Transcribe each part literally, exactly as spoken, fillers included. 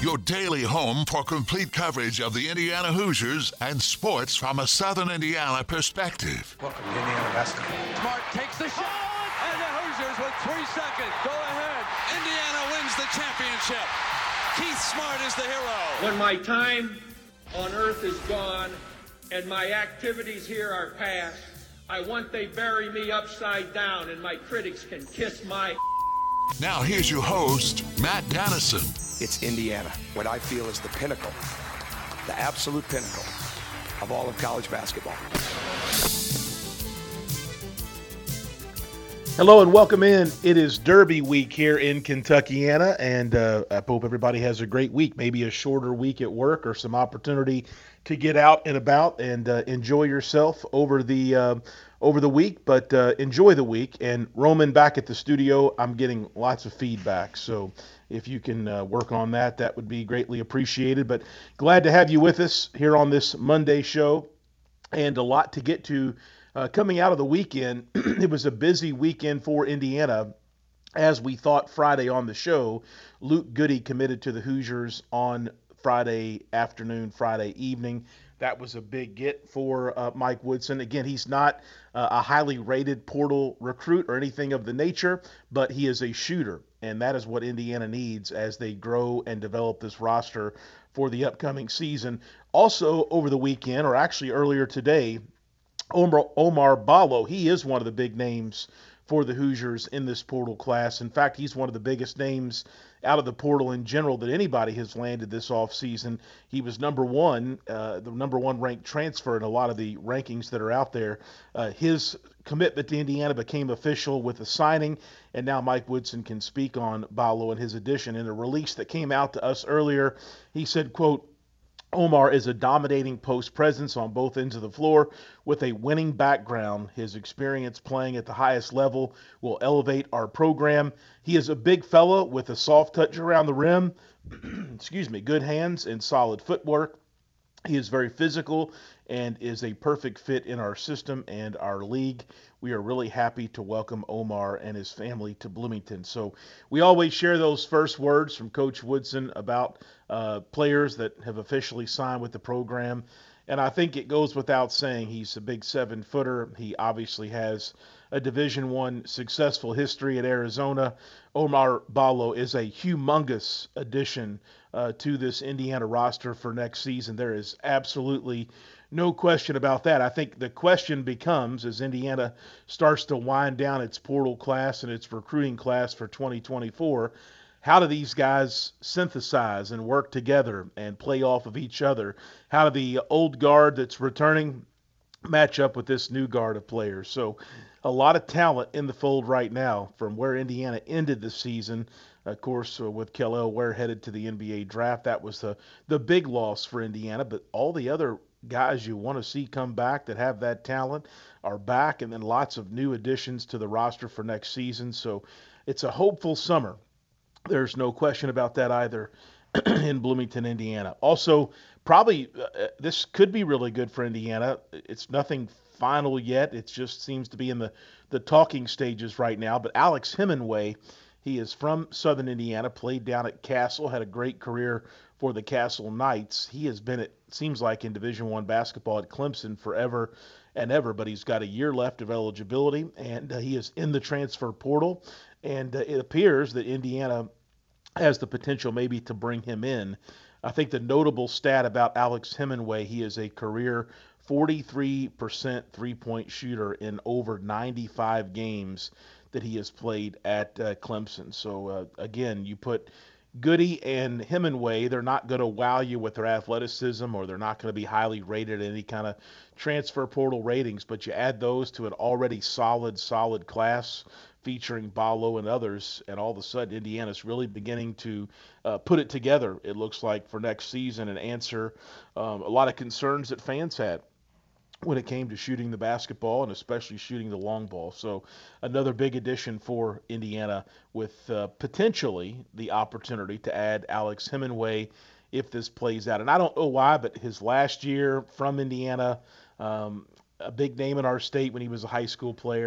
your daily home for complete coverage of the Indiana Hoosiers and sports from a Southern Indiana perspective. Welcome to Indiana basketball. Smart takes the shot, and the Hoosiers with three seconds go ahead. Indiana wins the championship. Keith Smart is the hero. When my time on earth is gone and my activities here are past, I want they bury me upside down and my critics can kiss my... Now here's your host, Matt Dennison. It's Indiana, what I feel is the pinnacle, the absolute pinnacle of all of college basketball. Hello and welcome in. It is Derby week here in Kentuckiana, and uh, I hope everybody has a great week, maybe a shorter week at work or some opportunity to get out and about and uh, enjoy yourself over the uh, over the week, but uh, enjoy the week. And Roman, back at the studio, I'm getting lots of feedback, so if you can uh, work on that, that would be greatly appreciated. But glad to have you with us here on this Monday show, and a lot to get to. Uh, coming out of the weekend, it was a busy weekend for Indiana. As we thought Friday on the show, Luke Goode committed to the Hoosiers on Friday afternoon, Friday evening. That was a big get for uh, Mike Woodson. Again, he's not uh, a highly rated portal recruit or anything of the nature, but he is a shooter, and that is what Indiana needs as they grow and develop this roster for the upcoming season. Also over the weekend, or actually earlier today, Omar, Omar Ballo, he is one of the big names for the Hoosiers in this portal class. In fact, he's one of the biggest names out of the portal in general that anybody has landed this offseason. He was number one, uh, the number one ranked transfer in a lot of the rankings that are out there. Uh, his commitment to Indiana became official with the signing, and now Mike Woodson can speak on Ballo and his addition. In a release that came out to us earlier, he said, quote, Omar is a dominating post presence on both ends of the floor with a winning background. His experience playing at the highest level will elevate our program. He is a big fella with a soft touch around the rim, excuse me, good hands and solid footwork. He is very physical and is a perfect fit in our system and our league. We are really happy to welcome Omar and his family to Bloomington. So we always share those first words from Coach Woodson about uh, players that have officially signed with the program. And I think it goes without saying he's a big seven-footer. He obviously has a Division One successful history at Arizona. Omar Ballo is a humongous addition uh, to this Indiana roster for next season. There is absolutely no question about that. I think the question becomes, as Indiana starts to wind down its portal class and its recruiting class for twenty twenty-four, how do these guys synthesize and work together and play off of each other? How do the old guard that's returning match up with this new guard of players? So a lot of talent in the fold right now from where Indiana ended the season. Of course, uh, with Kel'el Ware headed to the N B A draft, that was the, the big loss for Indiana. But all the other guys you want to see come back that have that talent are back, and then lots of new additions to the roster for next season. So it's a hopeful summer. There's no question about that either in Bloomington, Indiana. Also, probably uh, this could be really good for Indiana. It's nothing final yet. It just seems to be in the, the talking stages right now. But Alex Hemingway, he is from Southern Indiana, played down at Castle, had a great career for the Castle Knights. He has been, it seems like, in Division One basketball at Clemson forever and ever, but he's got a year left of eligibility, and uh, he is in the transfer portal. And uh, it appears that Indiana has the potential maybe to bring him in. I think the notable stat about Alex Hemingway, he is a career forty-three percent three-point shooter in over ninety-five games that he has played at uh, Clemson. So, uh, again, you put Goode and Hemingway, they're not going to wow you with their athleticism, or they're not going to be highly rated in any kind of transfer portal ratings, but you add those to an already solid, solid class featuring Ballo and others, and all of a sudden Indiana's really beginning to uh, put it together, it looks like, for next season and answer um, a lot of concerns that fans had when it came to shooting the basketball and especially shooting the long ball. So another big addition for Indiana with uh, potentially the opportunity to add Alex Hemingway if this plays out. And I don't know why, but his last year from Indiana, um, a big name in our state when he was a high school player,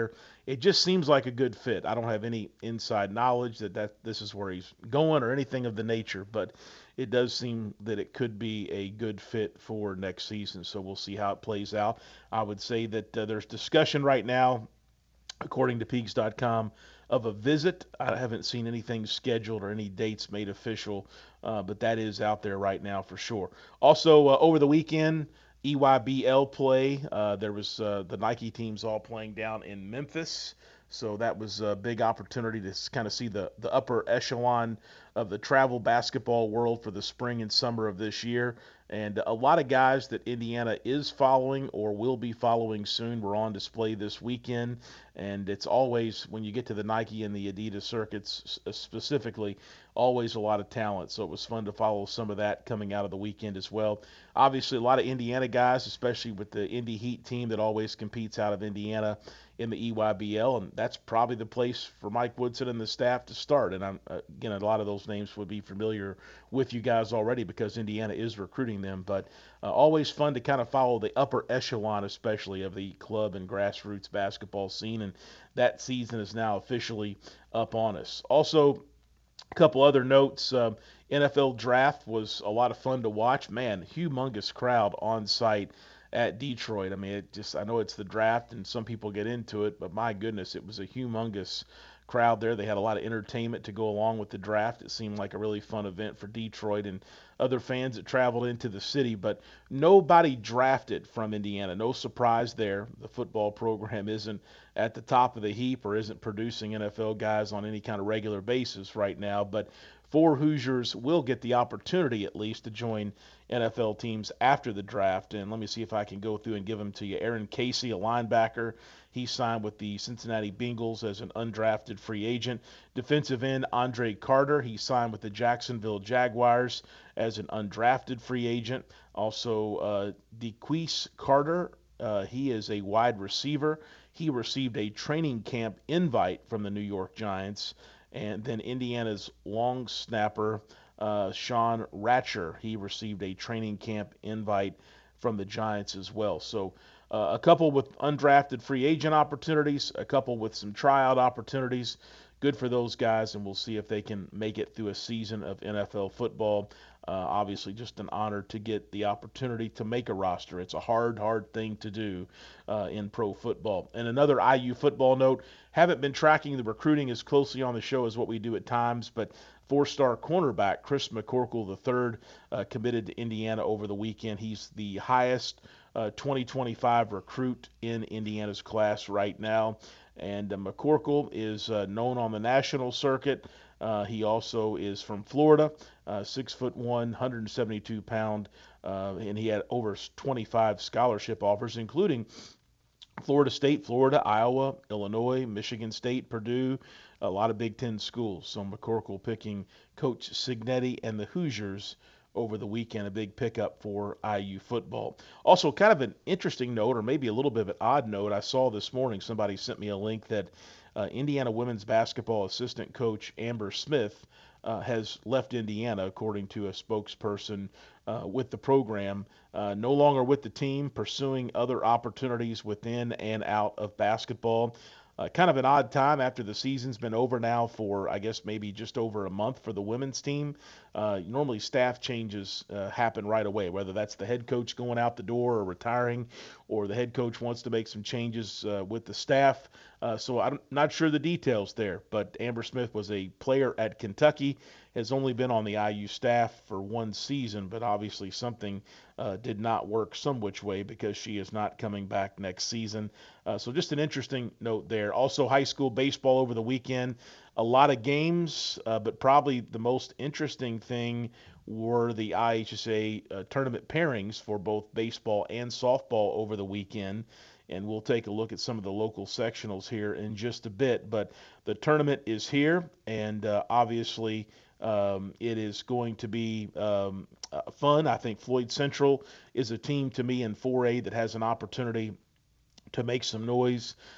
it just seems like a good fit. I don't have any inside knowledge that, that this is where he's going or anything of the nature, but it does seem that it could be a good fit for next season. So we'll see how it plays out. I would say that uh, there's discussion right now, according to Peegs dot com, of a visit. I haven't seen anything scheduled or any dates made official, uh, but that is out there right now for sure. Also, uh, over the weekend, E Y B L play. Uh, there was uh, the Nike teams all playing down in Memphis. So that was a big opportunity to kind of see the, the upper echelon of the travel basketball world for the spring and summer of this year. And a lot of guys that Indiana is following or will be following soon were on display this weekend. And it's always, when you get to the Nike and the Adidas circuits specifically, always a lot of talent. So it was fun to follow some of that coming out of the weekend as well. Obviously, a lot of Indiana guys, especially with the Indy Heat team that always competes out of Indiana in the E Y B L, and that's probably the place for Mike Woodson and the staff to start. And I'm uh, again, a lot of those names would be familiar with you guys already because Indiana is recruiting them. But uh, always fun to kind of follow the upper echelon, especially of the club and grassroots basketball scene. And that season is now officially up on us. Also, a couple other notes. Um, N F L draft was a lot of fun to watch. Man, humongous crowd on site at Detroit. I mean, it just, I know it's the draft and some people get into it, but my goodness, it was a humongous crowd there. They had a lot of entertainment to go along with the draft. It seemed like a really fun event for Detroit and other fans that traveled into the city, but nobody drafted from Indiana. No surprise there. The football program isn't at the top of the heap or isn't producing N F L guys on any kind of regular basis right now, but four Hoosiers will get the opportunity at least to join N F L teams after the draft. And let me see if I can go through and give them to you. Aaron Casey, a linebacker. He signed with the Cincinnati Bengals as an undrafted free agent. Defensive end Andre Carter. He signed with the Jacksonville Jaguars as an undrafted free agent. Also, uh, DeQuise Carter. Uh, he is a wide receiver. He received a training camp invite from the New York Giants. And then Indiana's long snapper, uh, Sean Ratcher, he received a training camp invite from the Giants as well. So uh, a couple with undrafted free agent opportunities, a couple with some tryout opportunities. Good for those guys, and we'll see if they can make it through a season of N F L football. Uh, obviously, just an honor to get the opportunity to make a roster. It's a hard, hard thing to do uh, in pro football. And another I U football note, haven't been tracking the recruiting as closely on the show as what we do at times, but four-star cornerback Chris McCorkle the third uh, committed to Indiana over the weekend. He's the highest uh, twenty twenty-five recruit in Indiana's class right now. And uh, McCorkle is uh, known on the national circuit. Uh, he also is from Florida, uh, six foot one, one hundred seventy-two pound, uh, and he had over twenty-five scholarship offers, including Florida State, Florida, Iowa, Illinois, Michigan State, Purdue, a lot of Big Ten schools. So McCorkle picking Coach Cignetti and the Hoosiers over the weekend, a big pickup for I U football. Also, kind of an interesting note, or maybe a little bit of an odd note, I saw this morning, somebody sent me a link that uh, Indiana women's basketball assistant coach Amber Smith uh, has left Indiana, according to a spokesperson uh, with the program, uh, no longer with the team, pursuing other opportunities within and out of basketball. Uh, kind of an odd time after the season's been over now for, I guess, maybe just over a month for the women's team. Uh, normally staff changes uh, happen right away, whether that's the head coach going out the door or retiring, or the head coach wants to make some changes uh, with the staff. Uh, so I'm not sure the details there, but Amber Smith was a player at Kentucky, has only been on the I U staff for one season, but obviously something uh, did not work some which way because she is not coming back next season. Uh, so just an interesting note there. Also, high school baseball over the weekend. A lot of games, uh, but probably the most interesting thing were the I H S A uh, tournament pairings for both baseball and softball over the weekend. And we'll take a look at some of the local sectionals here in just a bit. But the tournament is here, and uh, obviously um, it is going to be um, uh, fun. I think Floyd Central is a team to me in four A that has an opportunity to make some noise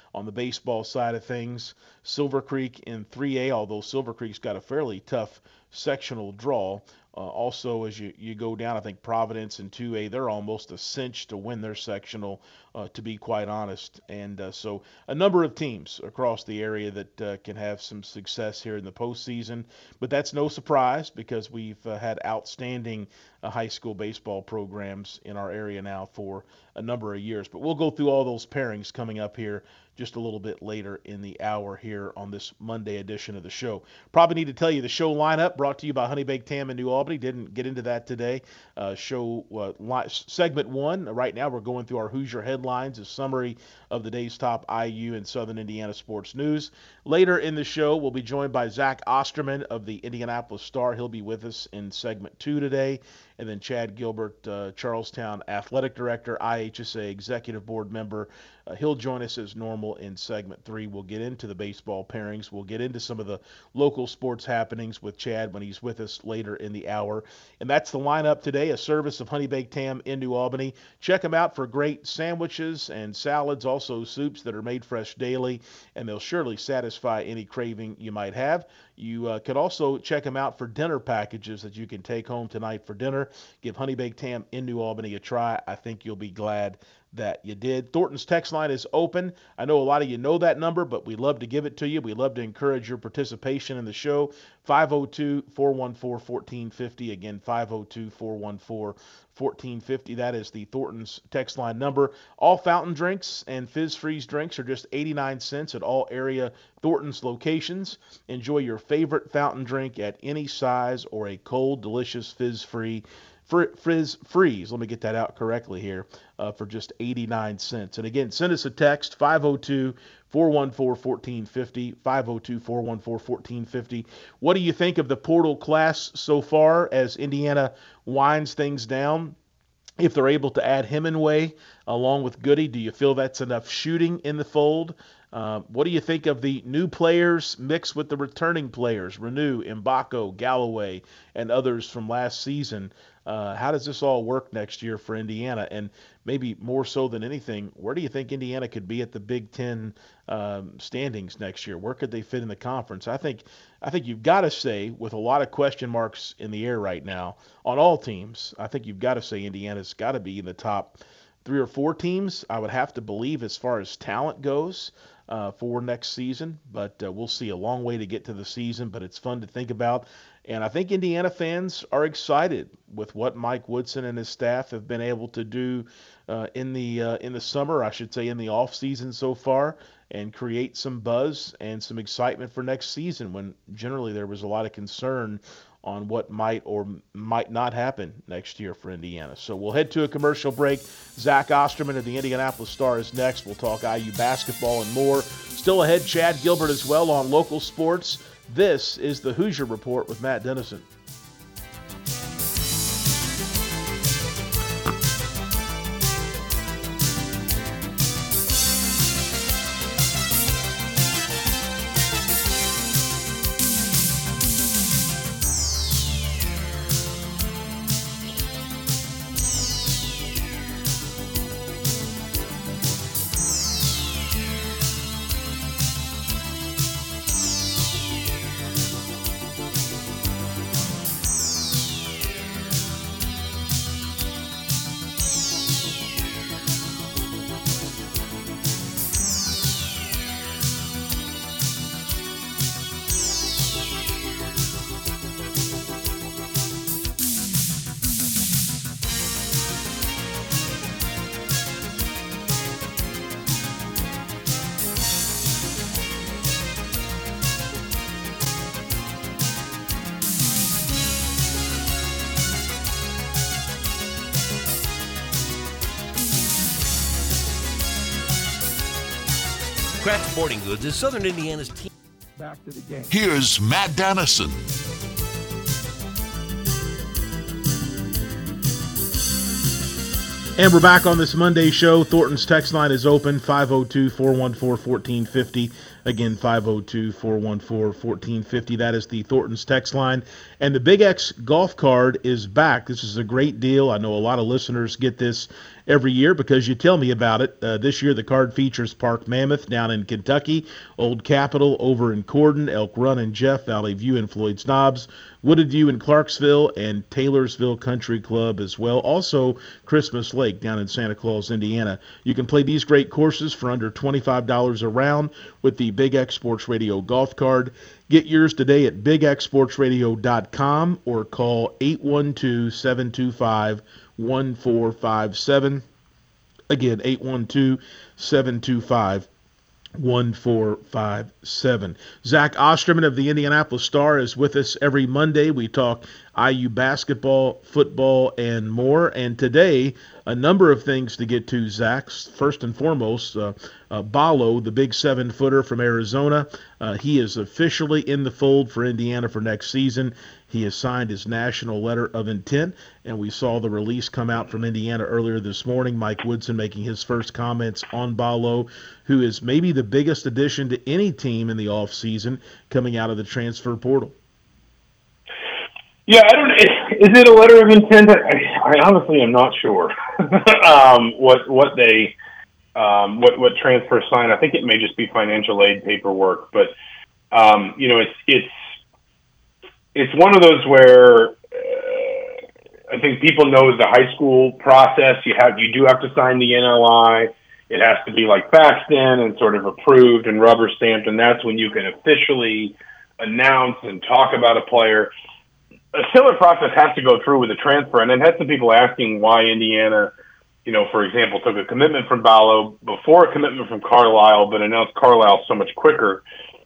on the baseball side of things. Silver Creek in three A, although Silver Creek's got a fairly tough sectional draw. Uh, also, as you, you go down, I think Providence in two A, they're almost a cinch to win their sectional, uh, to be quite honest. And uh, so a number of teams across the area that uh, can have some success here in the postseason. But that's no surprise because we've uh, had outstanding uh, high school baseball programs in our area now for a number of years. But we'll go through all those pairings coming up here just a little bit later in the hour here on this Monday edition of the show. Probably need to tell you the show lineup brought to you by Honey Baked Ham in New Albany. Didn't get into that today. Uh, show uh, li- segment one. Right now we're going through our Hoosier headlines, a summary of the day's top I U and Southern Indiana sports news. Later in the show, we'll be joined by Zach Osterman of the Indianapolis Star. He'll be with us in segment two today. And then Chad Gilbert, uh, Charlestown Athletic Director, I H S A Executive Board member. Uh, he'll join us as normal in segment three. We'll get into the baseball pairings. We'll get into some of the local sports happenings with Chad when he's with us later in the hour. And that's the lineup today, a service of Honey Baked Ham in New Albany. Check them out for great sandwiches and salads, also soups that are made fresh daily, and they'll surely satisfy any craving you might have. You uh, could also check them out for dinner packages that you can take home tonight for dinner. Give Honey Baked Ham in New Albany a try. I think you'll be glad that you did. Thornton's text line is open. I know a lot of you know that number, but we love to give it to you. We love to encourage your participation in the show. five oh two, four one four, one four five oh. Again, five oh two, four one four, one four five oh. That is the Thornton's text line number. All fountain drinks and Fizz Freeze drinks are just eighty-nine cents at all area Thornton's locations. Enjoy your favorite fountain drink at any size or a cold, delicious Fizz-free Frizz Freeze, let me get that out correctly here, uh, for just eighty-nine cents. And again, send us a text, five oh two, four one four, one four five oh, five oh two, four one four, one four five oh. What do you think of the portal class so far as Indiana winds things down? If they're able to add Hemingway along with Goody, do you feel that's enough shooting in the fold? Uh, what do you think of the new players mixed with the returning players, Renew, Mbako, Galloway, and others from last season? Uh, how does this all work next year for Indiana? And maybe more so than anything, where do you think Indiana could be at the Big Ten um, standings next year? Where could they fit in the conference? I think I think you've got to say, with a lot of question marks in the air right now on all teams, I think you've got to say Indiana's got to be in the top three or four teams, I would have to believe, as far as talent goes uh, for next season. But uh, we'll see. A long way to get to the season, but it's fun to think about. And I think Indiana fans are excited with what Mike Woodson and his staff have been able to do uh, in the uh, in the summer, I should say in the off season so far, and create some buzz and some excitement for next season, when generally there was a lot of concern on what might or might not happen next year for Indiana. So we'll head to a commercial break. Zach Osterman of the Indianapolis Star is next. We'll talk I U basketball and more. Still ahead, Chad Gilbert as well on local sports. This is the Hoosier Report with Matt Dennison. Kraft Sporting Goods is Southern Indiana's team. Back to the game. Here's Matt Dennison. And we're back on this Monday show. Thornton's text line is open, five oh two, four one four, one four five oh. Again, five oh two, four one four, one four five oh. That is the Thornton's text line. And the Big X golf card is back. This is a great deal. I know a lot of listeners get this every year because you tell me about it. Uh, this year the card features Park Mammoth down in Kentucky, Old Capitol over in Corden, Elk Run and Jeff, Valley View and Floyd's Knobs, Wooded View in Clarksville, and Taylorsville Country Club as well. Also, Christmas Lake down in Santa Claus, Indiana. You can play these great courses for under twenty-five dollars a round with the Big X Sports Radio golf card. Get yours today at big x sports radio dot com or call eight one two, seven two five, one four five seven. Again, eight one two, seven two five, one four five seven. Zach Osterman of the Indianapolis Star is with us every Monday. We talk I U basketball, football, and more. And today, a number of things to get to, Zach. First and foremost, uh, uh, Ballo, the big seven-footer from Arizona, uh, he is officially in the fold for Indiana for next season. He has signed his national letter of intent, and we saw the release come out from Indiana earlier this morning. Mike Woodson making his first comments on Ballo, who is maybe the biggest addition to any team in the offseason coming out of the transfer portal. Yeah, I don't. Is it a letter of intent? I, I honestly am not sure. um, what what they um, what what transfer sign? I think it may just be financial aid paperwork. But um, you know, it's it's it's one of those where uh, I think people know the high school process. You have you do have to sign the N L I. It has to be like faxed in and sort of approved and rubber stamped, and that's when you can officially announce and talk about a player. A similar process has to go through with a transfer, and I've had some people asking why Indiana, you know, for example, took a commitment from Ballo before a commitment from Carlisle, but announced Carlisle so much quicker.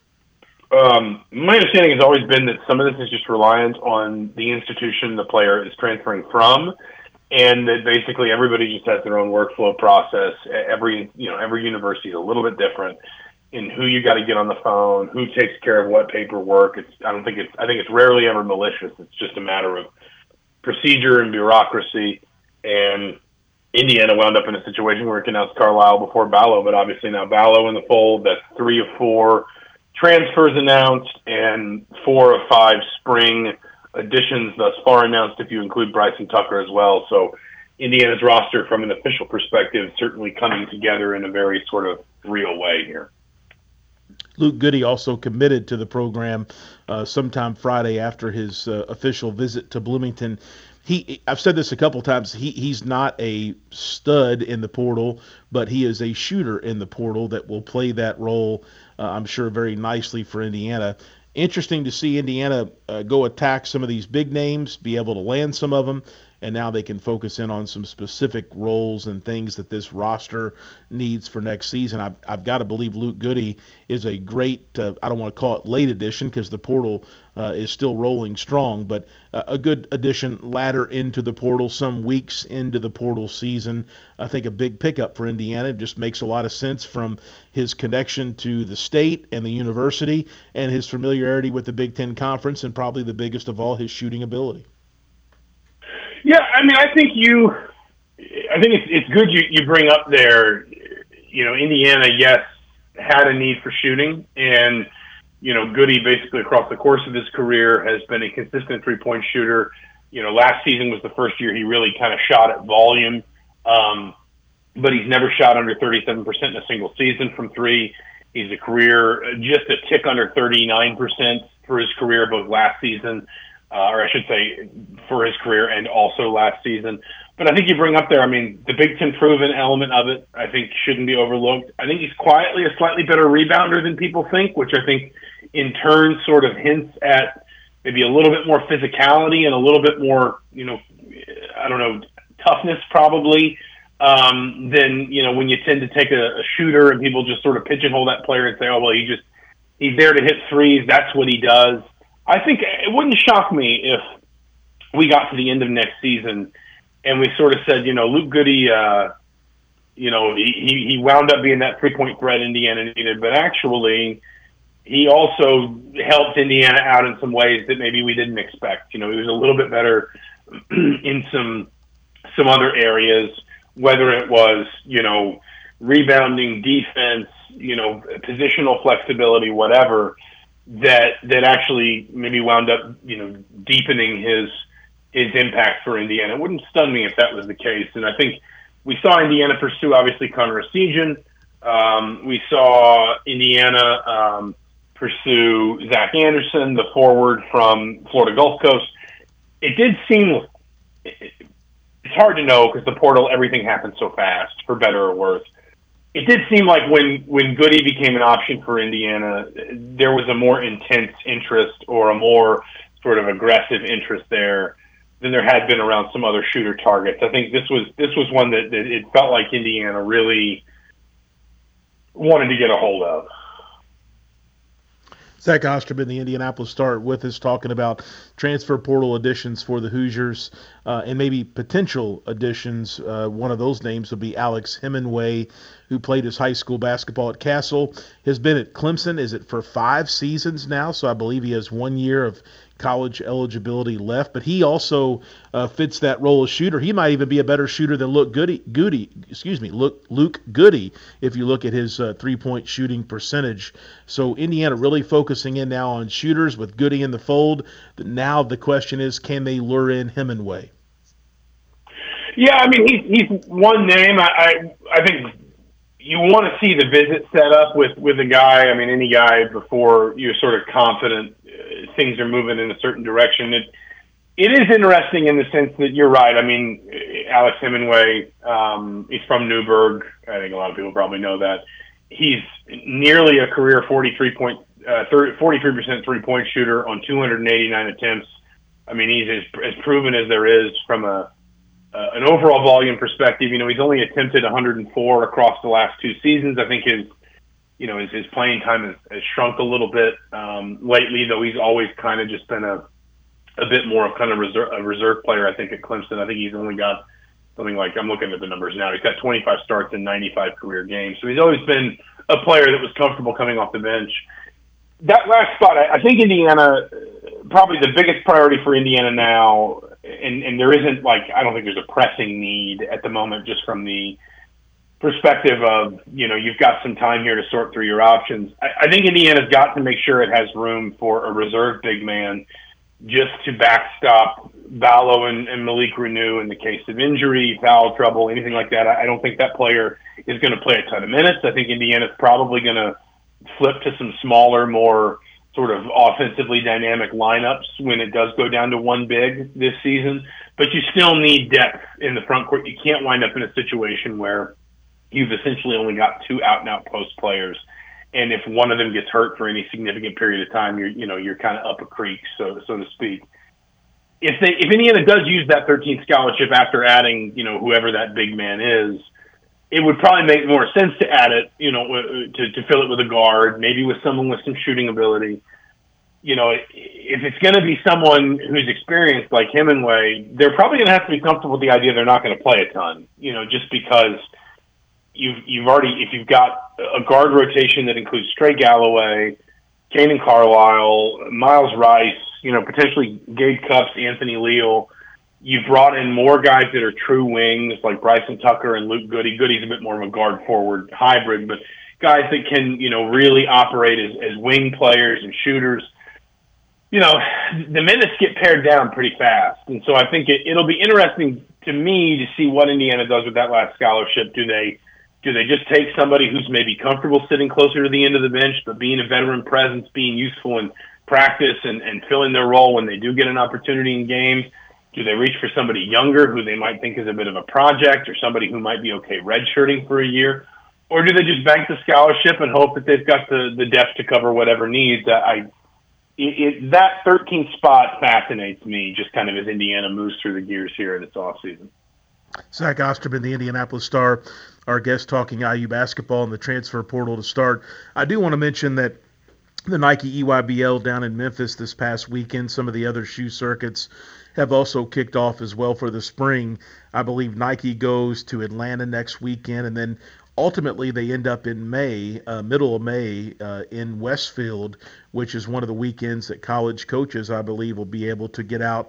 Um, my understanding has always been that some of this is just reliant on the institution the player is transferring from, and that basically everybody just has their own workflow process. Every, you know, every university is a little bit different in who you got to get on the phone, who takes care of what paperwork. It's, I don't think it's, I think it's rarely ever malicious. It's just a matter of procedure and bureaucracy. And Indiana wound up in a situation where it announced Carlisle before Ballo, but obviously now Ballo in the fold. That's three of four transfers announced and four of five spring additions thus far announced, if you include Bryson Tucker as well. So Indiana's roster from an official perspective certainly coming together in a very sort of real way here. Luke Goody also committed to the program uh, sometime Friday after his uh, official visit to Bloomington. He, I've said this a couple times, he, he's not a stud in the portal, but he is a shooter in the portal that will play that role, uh, I'm sure, very nicely for Indiana. Interesting to see Indiana uh, go attack some of these big names, be able to land some of them, and now they can focus in on some specific roles and things that this roster needs for next season. I've, I've got to believe Luke Goody is a great, uh, I don't want to call it late addition because the portal uh, is still rolling strong, but uh, a good addition latter into the portal, some weeks into the portal season. I think a big pickup for Indiana. It just makes a lot of sense from his connection to the state and the university and his familiarity with the Big Ten Conference, and probably the biggest of all, his shooting ability. Yeah, I mean, I think you, I think it's it's good you, you bring up there, you know, Indiana, yes, had a need for shooting, and, you know, Goody basically across the course of his career has been a consistent three-point shooter. You know, last season was the first year he really kind of shot at volume, um, but he's never shot under thirty-seven percent in a single season from three. He's a career, just a tick under thirty-nine percent for his career, both last season, Uh, or I should say for his career and also last season. But I think you bring up there, I mean, the Big Ten proven element of it, I think, shouldn't be overlooked. I think he's quietly a slightly better rebounder than people think, which I think in turn sort of hints at maybe a little bit more physicality and a little bit more, you know, I don't know, toughness probably um, than, you know, when you tend to take a, a shooter and people just sort of pigeonhole that player and say, oh, well, he just, he's there to hit threes. That's what he does. I think it wouldn't shock me if we got to the end of next season and we sort of said, you know, Luke Goody, uh, you know, he, he wound up being that three-point threat Indiana needed, but actually he also helped Indiana out in some ways that maybe we didn't expect. You know, he was a little bit better in some some other areas, whether it was, you know, rebounding, defense, you know, positional flexibility, whatever, that that actually maybe wound up, you know, deepening his his impact for Indiana. It wouldn't stun me if that was the case. And I think we saw Indiana pursue, obviously, Connor Essegian. Um, we saw Indiana um, pursue Zach Anderson, the forward from Florida Gulf Coast. It did seem, it's hard to know because the portal, everything happens so fast, for better or worse. It did seem like when, when Goody became an option for Indiana, there was a more intense interest or a more sort of aggressive interest there than there had been around some other shooter targets. I think this was this was one that, that it felt like Indiana really wanted to get a hold of. Zach Osterman, the Indianapolis Star, with us talking about transfer portal additions for the Hoosiers uh, and maybe potential additions. Uh, one of those names would be Alex Hemingway, who played his high school basketball at Castle, has been at Clemson. Is it for five seasons now? So I believe he has one year of college eligibility left, but he also uh, fits that role as shooter. He might even be a better shooter than Luke Goody, Goody excuse me, Luke, Luke Goody, if you look at his uh, three-point shooting percentage. So Indiana really focusing in now on shooters with Goody in the fold. Now the question is, can they lure in Hemingway? Yeah, I mean, he's, he's one name. I, I, I think you want to see the visit set up with, with a guy, I mean, any guy, before you're sort of confident uh, things are moving in a certain direction. It, it is interesting in the sense that you're right. I mean, Alex Hemingway, um, he's from Newburgh. I think a lot of people probably know that. He's nearly a career forty-three point, uh, forty-three percent three-point shooter on two hundred eighty-nine attempts. I mean, he's as, as proven as there is from a Uh, an overall volume perspective. You know, he's only attempted one hundred four across the last two seasons. I think his, you know, his, his playing time has, has shrunk a little bit um, lately, though he's always kind of just been a, a bit more of kind of reserve, a reserve player, I think, at Clemson. I think he's only got something like, I'm looking at the numbers now, he's got twenty-five starts in ninety-five career games. So he's always been a player that was comfortable coming off the bench. That last spot, I, I think Indiana, probably the biggest priority for Indiana now, and, and there isn't like, I don't think there's a pressing need at the moment, just from the perspective of, you know, you've got some time here to sort through your options. I, I think Indiana's got to make sure it has room for a reserve big man just to backstop Ballo and, and Malik Renew in the case of injury, foul trouble, anything like that. I, I don't think that player is going to play a ton of minutes. I think Indiana's probably going to flip to some smaller, more sort of offensively dynamic lineups when it does go down to one big this season. But you still need depth in the front court. You can't wind up in a situation where you've essentially only got two out-and-out post players, and if one of them gets hurt for any significant period of time, you're you know you're kind of up a creek, so so to speak. If they if Indiana does use that thirteenth scholarship after adding you know whoever that big man is, it would probably make more sense to add it, you know, to, to fill it with a guard, maybe with someone with some shooting ability. You know, if it's going to be someone who's experienced like Hemingway, they're probably going to have to be comfortable with the idea they're not going to play a ton, you know, just because you've, you've already, if you've got a guard rotation that includes Trey Galloway, Kanan Carlisle, Miles Rice, you know, potentially Gabe Cupps, Anthony Leal, you've brought in more guys that are true wings like Bryson Tucker and Luke Goody. Goody's a bit more of a guard-forward hybrid, but guys that can, you know, really operate as, as wing players and shooters. You know, the minutes get pared down pretty fast. And so I think it, it'll be interesting to me to see what Indiana does with that last scholarship. Do they do they just take somebody who's maybe comfortable sitting closer to the end of the bench, but being a veteran presence, being useful in practice and, and filling their role when they do get an opportunity in games? Do they reach for somebody younger who they might think is a bit of a project, or somebody who might be okay redshirting for a year? Or do they just bank the scholarship and hope that they've got the, the depth to cover whatever needs? I, it, it, that thirteenth spot fascinates me, just kind of as Indiana moves through the gears here in its offseason. Zach Osterman, the Indianapolis Star, our guest, talking I U basketball and the transfer portal to start. I do want to mention that the Nike E Y B L down in Memphis this past weekend, some of the other shoe circuits have also kicked off as well for the spring. I believe Nike goes to Atlanta next weekend, and then ultimately they end up in May, uh, middle of May, uh, in Westfield, which is one of the weekends that college coaches, I believe, will be able to get out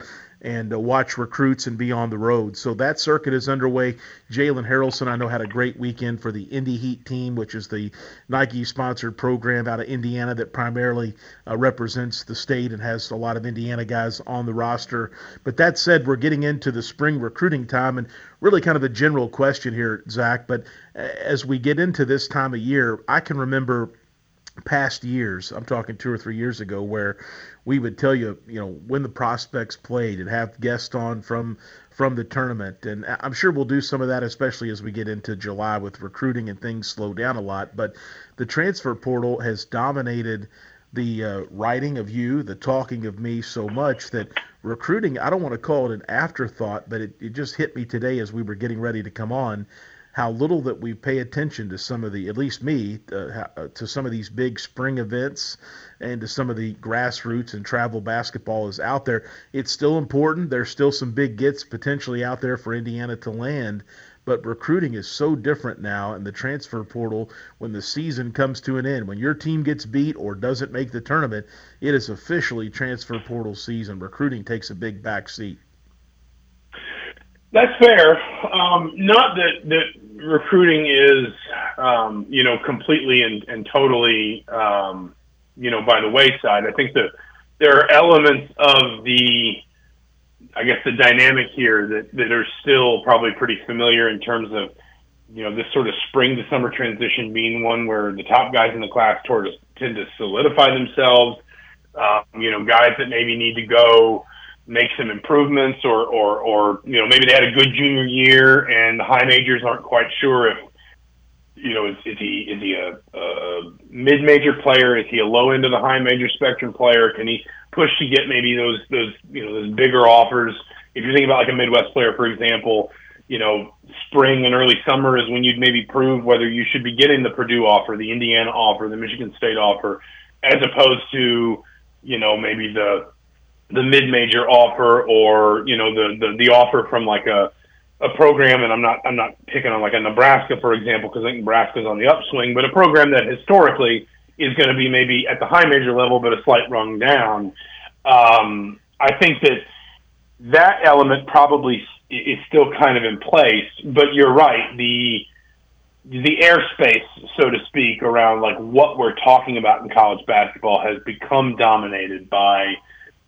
and uh, watch recruits and be on the road. So that circuit is underway. Jalen Harrelson, I know, had a great weekend for the Indy Heat team, which is the Nike-sponsored program out of Indiana that primarily uh, represents the state and has a lot of Indiana guys on the roster. But that said, we're getting into the spring recruiting time, and really kind of a general question here, Zach, but as we get into this time of year, I can remember past years, I'm talking two or three years ago, where we would tell you, you know, when the prospects played and have guests on from from the tournament. And I'm sure we'll do some of that, especially as we get into July with recruiting and things slow down a lot. But the transfer portal has dominated the uh, writing of you, the talking of me so much that recruiting, I don't want to call it an afterthought, but it, it just hit me today as we were getting ready to come on, how little that we pay attention to some of the, at least me, uh, to some of these big spring events and to some of the grassroots and travel basketball is out there. It's still important. There's still some big gets potentially out there for Indiana to land, but recruiting is so different now, and the transfer portal, when the season comes to an end, when your team gets beat or doesn't make the tournament, it is officially transfer portal season. Recruiting takes a big back seat. That's fair. Um, not that, that recruiting is, um, you know, completely and, and totally, um, you know, by the wayside. I think that there are elements of the, I guess, the dynamic here that, that are still probably pretty familiar in terms of, you know, this sort of spring to summer transition being one where the top guys in the class tend to solidify themselves, uh, you know, guys that maybe need to go make some improvements, or, or, or, you know, maybe they had a good junior year and the high majors aren't quite sure if, you know, is, is he is he a, a mid-major player? Is he a low end of the high major spectrum player? Can he push to get maybe those those you know those bigger offers? If you're thinking about like a Midwest player, for example, you know, spring and early summer is when you'd maybe prove whether you should be getting the Purdue offer, the Indiana offer, the Michigan State offer, as opposed to, you know, maybe the the mid-major offer, or, you know, the, the, the offer from like a, a program, and I'm not, I'm not picking on like a Nebraska, for example, because I think Nebraska's on the upswing, but a program that historically is going to be maybe at the high major level, but a slight rung down. Um, I think that that element probably is still kind of in place, but you're right. The, the airspace, so to speak, around like what we're talking about in college basketball has become dominated by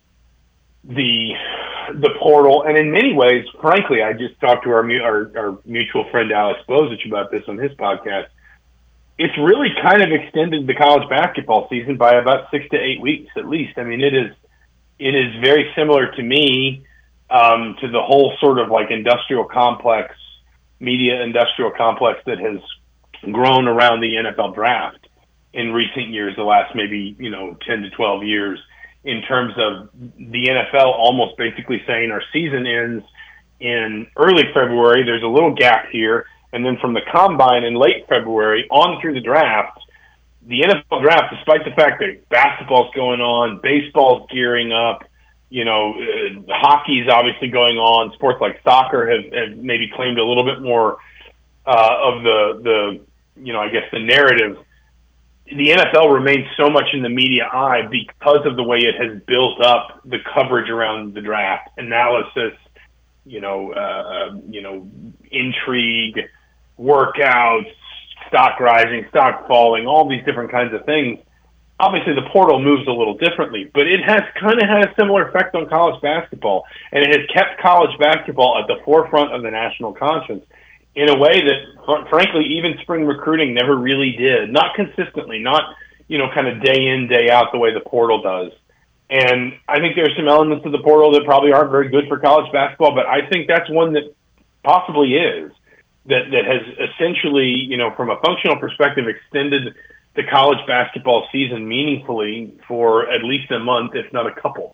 the the portal, and in many ways, frankly, I just talked to our our, our mutual friend Alex Bozich about this on his podcast. It's really kind of extended the college basketball season by about six to eight weeks at least. I mean, it is it is very similar to me um, to the whole sort of like industrial complex, media industrial complex that has grown around the N F L draft in recent years, the last maybe, you know, ten to twelve years. In terms of the N F L almost basically saying our season ends in early February, there's a little gap here, and then from the combine in late February on through the draft, the N F L draft, despite the fact that basketball's going on, baseball's gearing up, you know, uh, hockey's obviously going on, sports like soccer have, have maybe claimed a little bit more uh, of the, the, you know, I guess the narrative. The N F L remains so much in the media eye because of the way it has built up the coverage around the draft, analysis, you know, uh, you know, intrigue, workouts, stock rising, stock falling, all these different kinds of things. Obviously, the portal moves a little differently, but it has kind of had a similar effect on college basketball, and it has kept college basketball at the forefront of the national conscience in a way that, frankly, even spring recruiting never really did. Not consistently, not, you know, kind of day in, day out the way the portal does. And I think there's some elements of the portal that probably aren't very good for college basketball, but I think that's one that possibly is, that, that has essentially, you know, from a functional perspective, extended the college basketball season meaningfully for at least a month, if not a couple.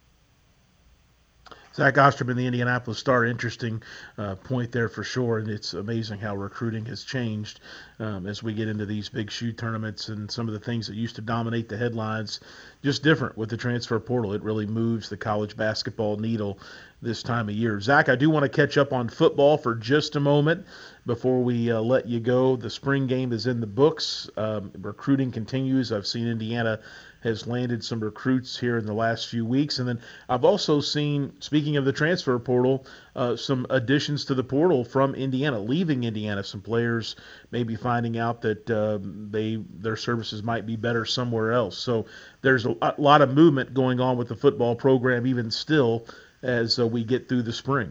Zach Osterman, the Indianapolis Star, interesting uh, point there for sure, and it's amazing how recruiting has changed um, as we get into these big shoe tournaments, and some of the things that used to dominate the headlines, just different with the transfer portal. It really moves the college basketball needle this time of year. Zach, I do want to catch up on football for just a moment before we uh, let you go. The spring game is in the books. Um, recruiting continues. I've seen Indiana has landed some recruits here in the last few weeks. And then I've also seen, speaking of the transfer portal, uh, some additions to the portal from Indiana, leaving Indiana, some players maybe finding out that uh, they their services might be better somewhere else. So there's a, a lot of movement going on with the football program even still as uh, we get through the spring.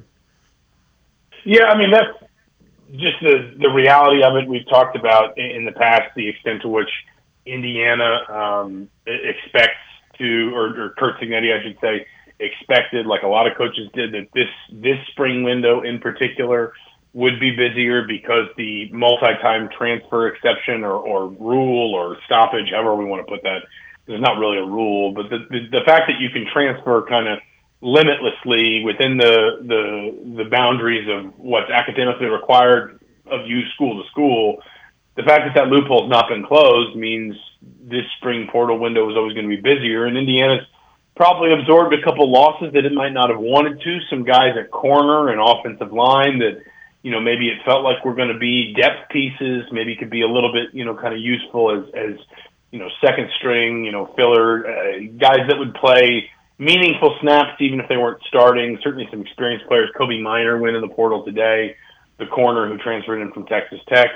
Yeah, I mean, that's just the, the reality of it. We've talked about in the past the extent to which Indiana um, expects to, or, or Curt Cignetti, I should say, expected, like a lot of coaches did, that this this spring window in particular would be busier because the multi-time transfer exception or, or rule or stoppage, however we want to put that, there's not really a rule, but the, the, the fact that you can transfer kind of limitlessly within the, the the boundaries of what's academically required of you school to school, the fact that that loophole's not been closed means this spring portal window is always going to be busier, and Indiana's probably absorbed a couple losses that it might not have wanted to, some guys at corner and offensive line that, you know, maybe it felt like were going to be depth pieces, maybe could be a little bit, you know, kind of useful as, as you know, second string, you know, filler, uh, guys that would play meaningful snaps, even if they weren't starting. Certainly some experienced players. Kobe Minor went in the portal today, the corner who transferred in from Texas Tech.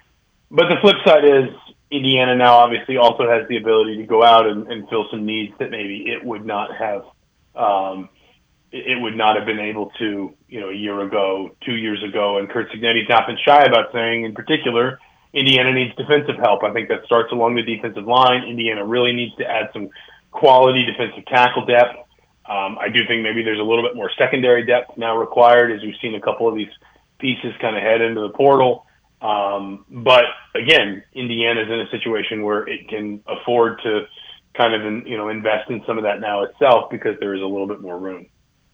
But the flip side is Indiana now obviously also has the ability to go out and, and fill some needs that maybe it would not have, um, it would not have been able to, you know, a year ago, two years ago. And Curt Cignetti's not been shy about saying, in particular, Indiana needs defensive help. I think that starts along the defensive line. Indiana really needs to add some quality defensive tackle depth. Um, I do think maybe there's a little bit more secondary depth now required, as we've seen a couple of these pieces kind of head into the portal. Um, but again, Indiana's in a situation where it can afford to kind of, you know, invest in some of that now itself because there is a little bit more room.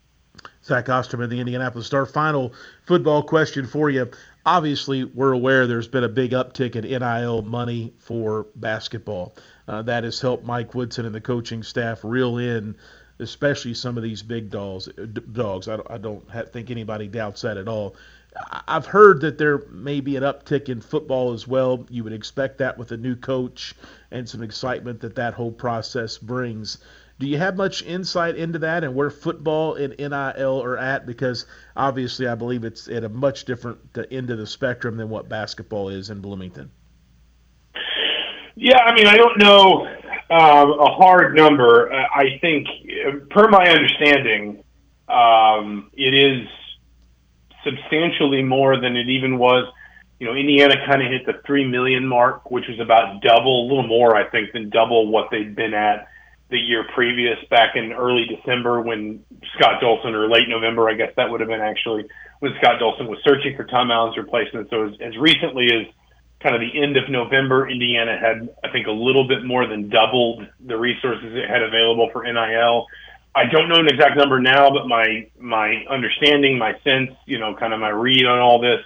Zach Osterman, the Indianapolis Star. Final football question for you. Obviously, we're aware there's been a big uptick in N I L money for basketball. Uh, that has helped Mike Woodson and the coaching staff reel in, especially some of these big dogs. dogs. I don't, I don't have, think anybody doubts that at all. I've heard that there may be an uptick in football as well. You would expect that with a new coach and some excitement that that whole process brings. Do you have much insight into that and where football and N I L are at? Because obviously I believe it's at a much different end of the spectrum than what basketball is in Bloomington. Yeah, I mean, I don't know um, a hard number. Uh, I think, per my understanding, um, it is substantially more than it even was. You know, Indiana kind of hit the three million mark, which was about double, a little more, I think, than double what they'd been at the year previous, back in early December when Scott Dolson, or late November, I guess that would have been actually, when Scott Dolson was searching for Tom Allen's replacement. So as, as recently as kind of the end of November, Indiana had, I think, a little bit more than doubled the resources it had available for N I L. I don't know an exact number now, but my my understanding, my sense, you know, kind of my read on all this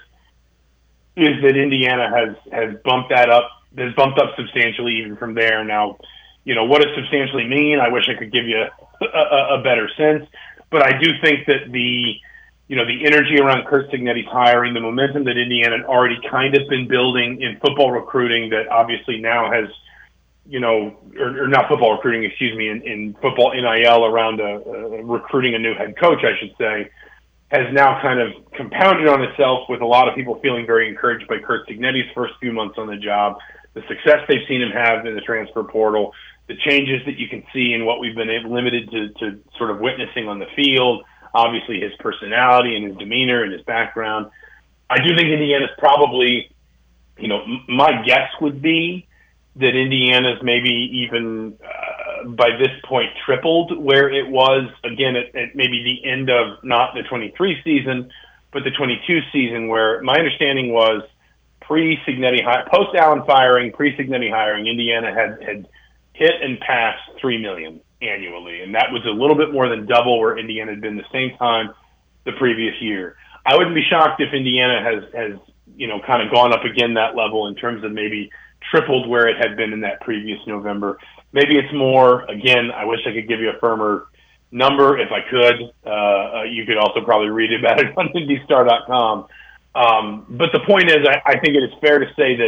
is that Indiana has, has bumped that up, has bumped up substantially even from there. Now, you know, what does substantially mean? I wish I could give you a, a, a better sense, but I do think that the, you know, the energy around Curt Cignetti's hiring, the momentum that Indiana had already kind of been building in football recruiting that obviously now has, you know, or, or not football recruiting, excuse me, in, in football N I L around a, a recruiting a new head coach, I should say, has now kind of compounded on itself with a lot of people feeling very encouraged by Curt Cignetti's first few months on the job, the success they've seen him have in the transfer portal, the changes that you can see in what we've been able, limited to, to sort of witnessing on the field, obviously his personality and his demeanor and his background. I do think Indiana's probably, you know, m- my guess would be that Indiana's maybe even uh, by this point tripled where it was, again, at, at maybe the end of not the twenty-three season, but the twenty-two season, where my understanding was pre-Cignetti, post-Allen firing, pre-Cignetti hiring, Indiana had, had hit and passed three million dollars annually, and that was a little bit more than double where Indiana had been the same time the previous year. I wouldn't be shocked if Indiana has, has you know, kind of gone up again that level in terms of maybe tripled where it had been in that previous November. Maybe it's more, again, I wish I could give you a firmer number if I could. Uh, you could also probably read about it on Indy Star dot com. Um, but the point is, I, I think it is fair to say that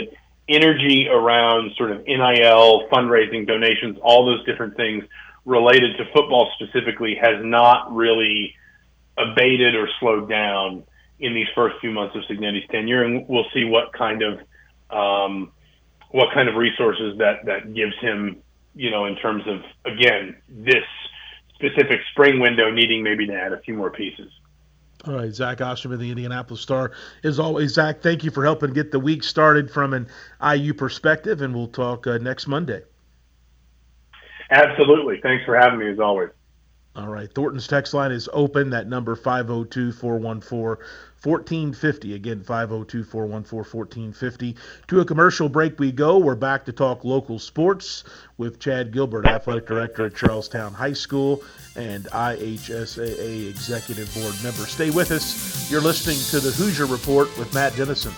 energy around sort of N I L, fundraising, donations, all those different things related to football specifically has not really abated or slowed down in these first few months of Cignetti's tenure, and we'll see what kind of um, what kind of resources that, that gives him, you know, in terms of, again, this specific spring window needing maybe to add a few more pieces. All right, Zach Osterman, the Indianapolis Star. As always, Zach, thank you for helping get the week started from an I U perspective, and we'll talk uh, next Monday. Absolutely. Thanks for having me, as always. All right, Thornton's text line is open. That number, five oh two, four one four, one four five oh. Again, five oh two, four one four, one four five oh. To a commercial break we go. We're back to talk local sports with Chad Gilbert, Athletic Director at Charlestown High School and I H S A A Executive Board member. Stay with us. You're listening to the Hoosier Report with Matt Dennison.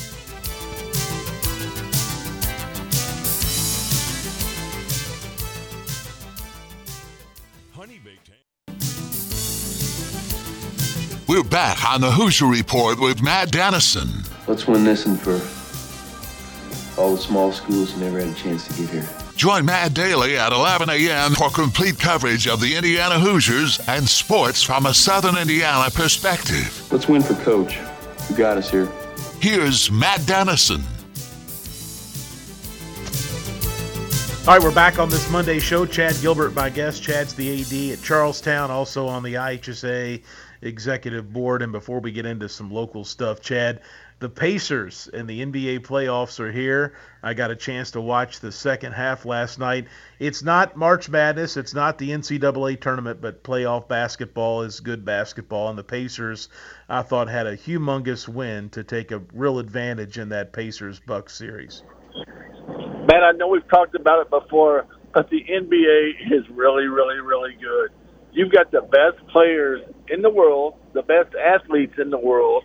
We're back on the Hoosier Report with Matt Dennison. Let's win this one for all the small schools who never had a chance to get here. Join Matt daily at eleven a.m. for complete coverage of the Indiana Hoosiers and sports from a Southern Indiana perspective. Let's win for Coach, who got us here. Here's Matt Dennison. All right, we're back on this Monday show. Chad Gilbert, my guest. Chad's the A D at Charlestown, also on the I H S A Executive Board. And before we get into some local stuff, Chad, the Pacers and the N B A playoffs are here. I got a chance to watch the second half last night. It's not March Madness. It's not the N C double A tournament, but playoff basketball is good basketball. And the Pacers, I thought, had a humongous win to take a real advantage in that Pacers-Bucks series. Man, I know we've talked about it before, but the N B A is really, really, really good. You've got the best players in the world, the best athletes in the world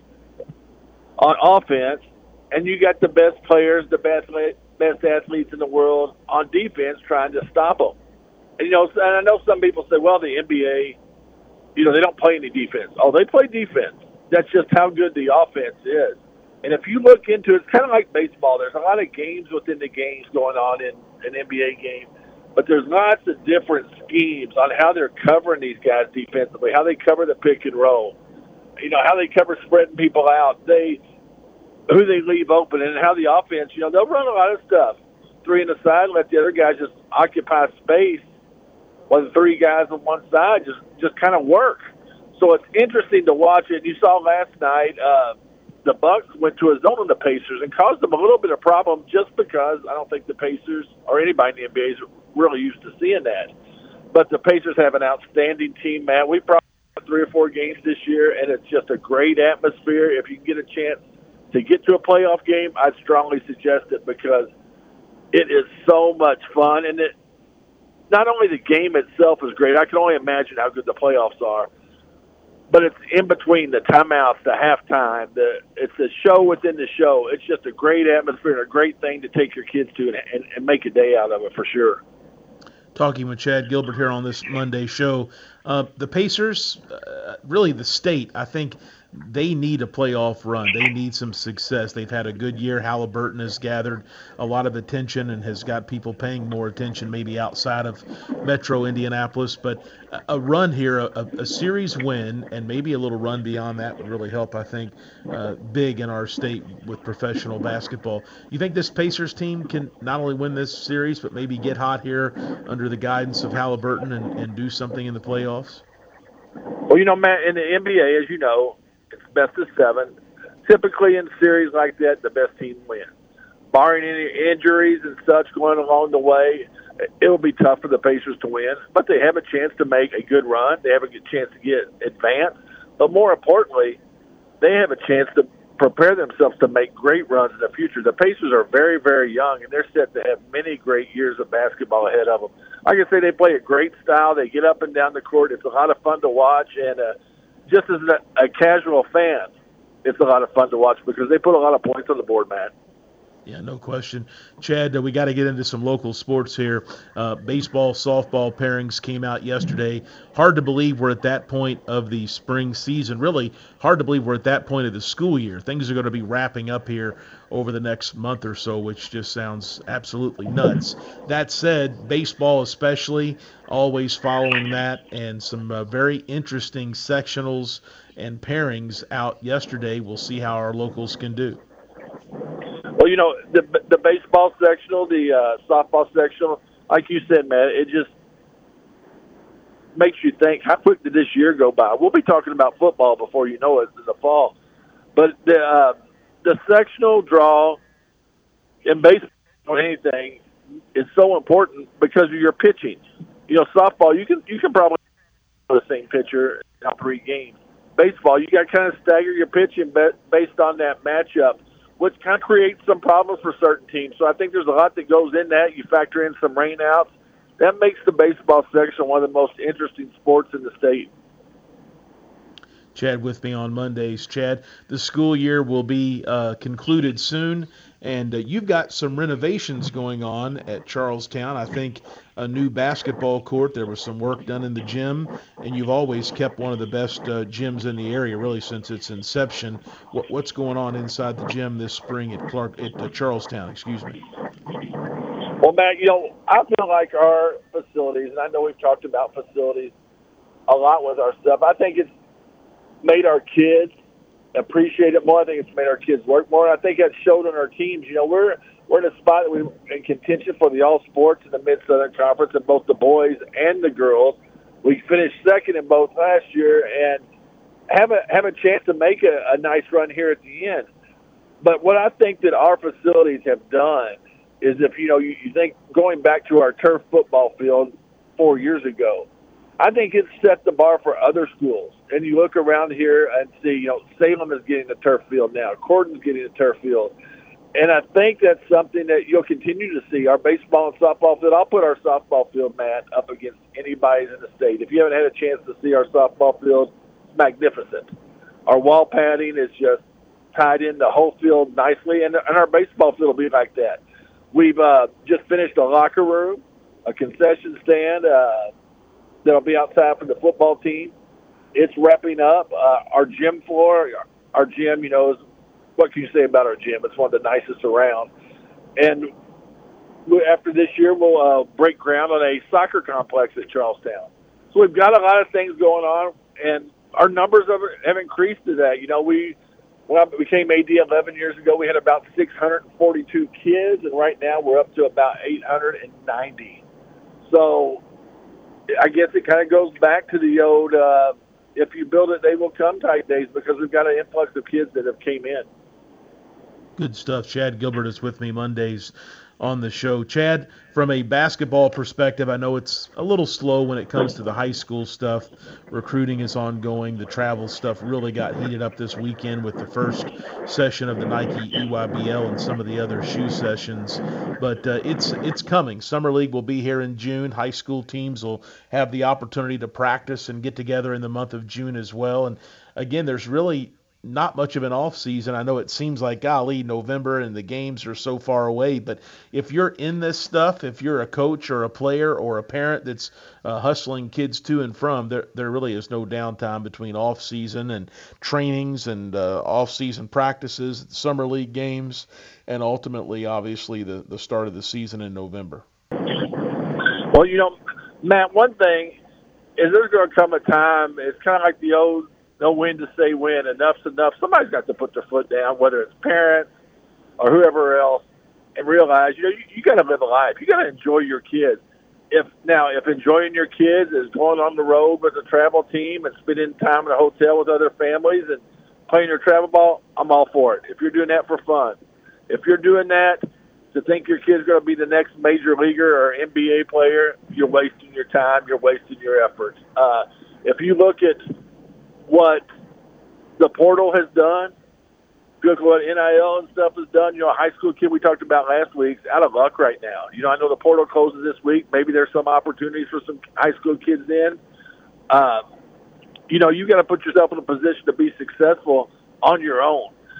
on offense, and you got the best players, the best best athletes in the world on defense trying to stop them. And, you know, and I know some people say, well, the N B A, you know, they don't play any defense. Oh, they play defense. That's just how good the offense is. And if you look into it, it's kind of like baseball. There's a lot of games within the games going on in an N B A game, but there's lots of different schemes on how they're covering these guys defensively, how they cover the pick and roll, you know, how they cover spreading people out, they who they leave open, and how the offense, you know, they'll run a lot of stuff. Three on the side, let the other guys just occupy space while the three guys on one side just, just kind of work. So it's interesting to watch it. You saw last night uh, the Bucks went to a zone on the Pacers and caused them a little bit of problem just because I don't think the Pacers or anybody in the N B A is really used to seeing that. But the Pacers have an outstanding team, Matt. We probably have three or four games this year, and it's just a great atmosphere. If you can get a chance to get to a playoff game, I'd strongly suggest it because it is so much fun. And it, not only the game itself is great, I can only imagine how good the playoffs are, but it's in between the timeouts, the halftime, the it's a show within the show. It's just a great atmosphere and a great thing to take your kids to and, and, and make a day out of it for sure. Talking with Chad Gilbert here on this Monday show. Uh, the Pacers, uh, really the state, I think they need a playoff run. They need some success. They've had a good year. Halliburton has gathered a lot of attention and has got people paying more attention maybe outside of Metro Indianapolis. But a run here, a, a series win, and maybe a little run beyond that would really help, I think, uh, big in our state with professional basketball. You think this Pacers team can not only win this series but maybe get hot here under the guidance of Halliburton and, and do something in the playoffs? Well, you know, Matt, in the N B A, as you know, it's best of seven. Typically in series like that, the best team wins. Barring any injuries and such going along the way, it'll be tough for the Pacers to win. But they have a chance to make a good run. They have a good chance to get advanced. But more importantly, they have a chance to prepare themselves to make great runs in the future. The Pacers are very, very young, and they're set to have many great years of basketball ahead of them. Like I say, they play a great style. They get up and down the court. It's a lot of fun to watch, and uh, just as a, a casual fan, it's a lot of fun to watch because they put a lot of points on the board, Matt. Yeah, no question. Chad, uh, we got to get into some local sports here. Uh, baseball, softball pairings came out yesterday. Hard to believe we're at that point of the spring season. Really hard to believe we're at that point of the school year. Things are going to be wrapping up here over the next month or so, which just sounds absolutely nuts. That said, baseball especially, always following that, and some uh, very interesting sectionals and pairings out yesterday. We'll see how our locals can do. Well, you know, the the baseball sectional, the uh, softball sectional, like you said, man, it just makes you think, how quick did this year go by? We'll be talking about football before you know it in the fall. But the uh, the sectional draw in baseball or anything is so important because of your pitching. You know, softball, you can you can probably the same pitcher in three games. Baseball, you got to kind of stagger your pitching based on that matchup, which kind of creates some problems for certain teams. So I think there's a lot that goes in that. You factor in some rainouts. That makes the baseball section one of the most interesting sports in the state. Chad with me on Mondays. Chad, the school year will be uh, concluded soon, and uh, you've got some renovations going on at Charlestown. I think a new basketball court. There was some work done in the gym, and you've always kept one of the best uh, gyms in the area, really, since its inception. What, what's going on inside the gym this spring at Clark at uh, Charlestown? Excuse me. Well, Matt, you know, I feel like our facilities, and I know we've talked about facilities a lot with our stuff. I think it's made our kids appreciate it more. I think it's made our kids work more. And I think that showed on our teams. You know, we're we're in a spot that we're in contention for the all sports in the Mid-Southern Conference in both the boys and the girls. We finished second in both last year and have a have a chance to make a, a nice run here at the end. But what I think that our facilities have done is, if you know, you, you think going back to our turf football field four years ago, I think it's set the bar for other schools. And you look around here and see, you know, Salem is getting a turf field now. Corden's getting a turf field. And I think that's something that you'll continue to see. Our baseball and softball field, I'll put our softball field, Matt, up against anybody's in the state. If you haven't had a chance to see our softball field, it's magnificent. Our wall padding is just tied in the whole field nicely, and, and our baseball field will be like that. We've uh, just finished a locker room, a concession stand uh, that'll be outside for the football team. It's wrapping up. Uh, our gym floor, our gym, you know, is, what can you say about our gym? It's one of the nicest around. And we, after this year, we'll uh, break ground on a soccer complex at Charlestown. So we've got a lot of things going on, and our numbers have, have increased to that. You know, we when I became A D eleven years ago, we had about six hundred forty-two kids, and right now we're up to about eight hundred ninety. So I guess it kind of goes back to the old uh, if you build it, they will come type days, because we've got an influx of kids that have came in. Good stuff. Chad Gilbert is with me Mondays on the show. Chad, from a basketball perspective, I know it's a little slow when it comes to the high school stuff. Recruiting is ongoing. The travel stuff really got heated up this weekend with the first session of the Nike E Y B L and some of the other shoe sessions. But uh, it's it's coming. Summer League will be here in June. High school teams will have the opportunity to practice and get together in the month of June as well. And again, there's really not much of an off season. I know it seems like, golly, November and the games are so far away, but if you're in this stuff, if you're a coach or a player or a parent that's uh, hustling kids to and from, there there really is no downtime between off season and trainings and uh, off season practices, summer league games, and ultimately, obviously, the, the start of the season in November. Well, you know, Matt, one thing is there's going to come a time, it's kind of like the old no when to say when, enough's enough. Somebody's got to put their foot down, whether it's parents or whoever else, and realize, you know, you, you got to live a life. You got to enjoy your kids. If now, if enjoying your kids is going on the road with a travel team and spending time in a hotel with other families and playing your travel ball, I'm all for it. If you're doing that for fun, if you're doing that to think your kid's going to be the next major leaguer or N B A player, you're wasting your time. You're wasting your efforts. Uh, if you look at what the portal has done, look what N I L and stuff has done. You know, a high school kid we talked about last week is out of luck right now. You know, I know the portal closes this week. Maybe there's some opportunities for some high school kids then. Um, you know, you got to put yourself in a position to be successful on your own.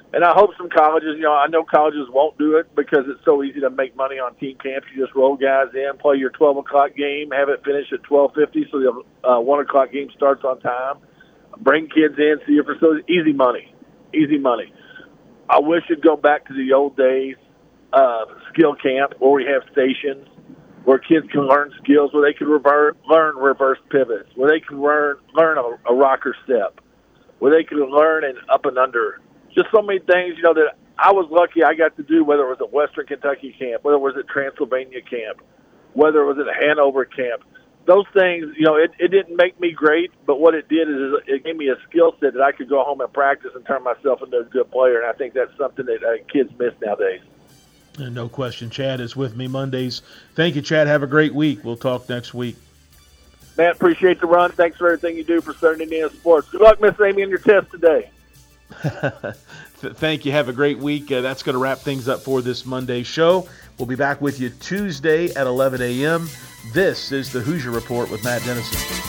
And I hope some colleges, you know, I know colleges won't do it because it's so easy to make money on team camps. You just roll guys in, play your twelve o'clock game, have it finish at twelve fifty so the uh, one o'clock game starts on time. Bring kids in, see your facility. Easy money. Easy money. I wish it'd go back to the old days of skill camp where we have stations where kids can learn skills, where they can rever- learn reverse pivots, where they can learn, learn a, a rocker step, where they can learn an up and under. Just so many things, you know, that I was lucky I got to do, whether it was at Western Kentucky camp, whether it was at Transylvania camp, whether it was at Hanover camp. Those things, you know, it, it didn't make me great, but what it did is it gave me a skill set that I could go home and practice and turn myself into a good player, and I think that's something that uh, kids miss nowadays. And no question, Chad is with me Mondays. Thank you, Chad. Have a great week. We'll talk next week. Matt, appreciate the run. Thanks for everything you do for Southern Indiana sports. Good luck, Miss Amy, on your test today. Thank you. Have a great week. Uh, that's going to wrap things up for this Monday show. We'll be back with you Tuesday at eleven a.m. This is the Hoosier Report with Matt Dennison.